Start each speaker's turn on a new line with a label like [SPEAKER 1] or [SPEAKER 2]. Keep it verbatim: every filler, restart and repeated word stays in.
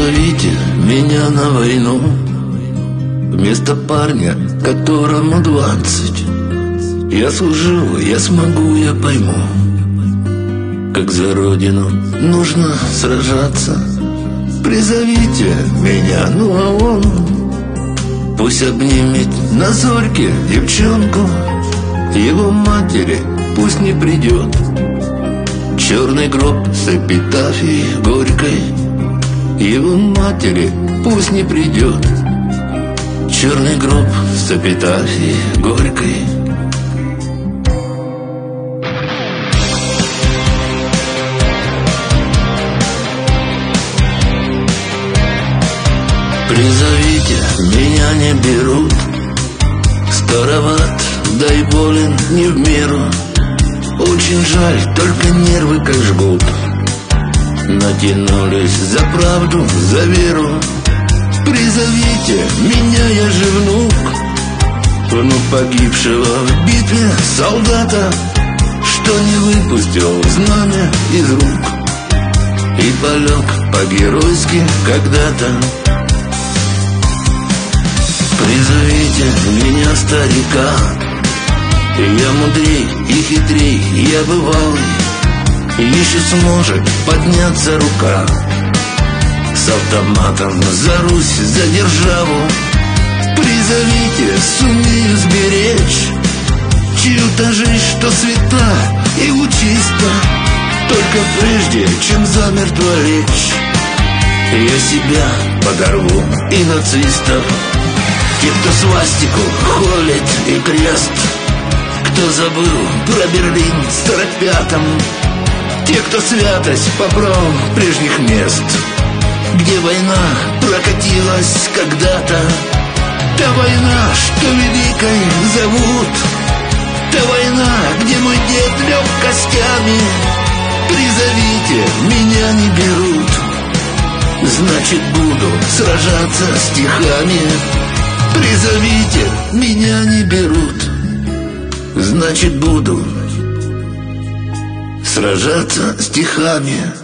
[SPEAKER 1] Призовите меня на войну вместо парня, которому двадцать. Я служил, я смогу, я пойму, как за родину нужно сражаться. Призовите меня, ну а он пусть обнимет на зорьке девчонку. Его матери пусть не придет черный гроб с эпитафией горькой. Его матери пусть не придет черный гроб с эпитафией горькой. Призовите, меня не берут, староват, да и болен не в меру. Очень жаль, только нервы как жгут. Натянулись за правду, за веру. Призовите меня, я же внук, внук погибшего в битве солдата, что не выпустил знамя из рук и полег по-геройски когда-то. Призовите меня, старика, я мудрей и хитрей, я бывалый, еще сможет подняться рука с автоматом за Русь, за державу. Призовите, сумею сберечь чью-то жизнь, что свята и лучиста, только прежде, чем замертво лечь, я себя подорву и нацистов. Те, кто свастику холит и крест, кто забыл про Берлин в сорок пятом, те, кто святость побрал прежних мест, где война прокатилась когда-то. Та война, что великой зовут, та война, где мой дед лег костями. Призовите, меня не берут, значит буду сражаться стихами. Призовите, меня не берут, значит буду сражаться стихами.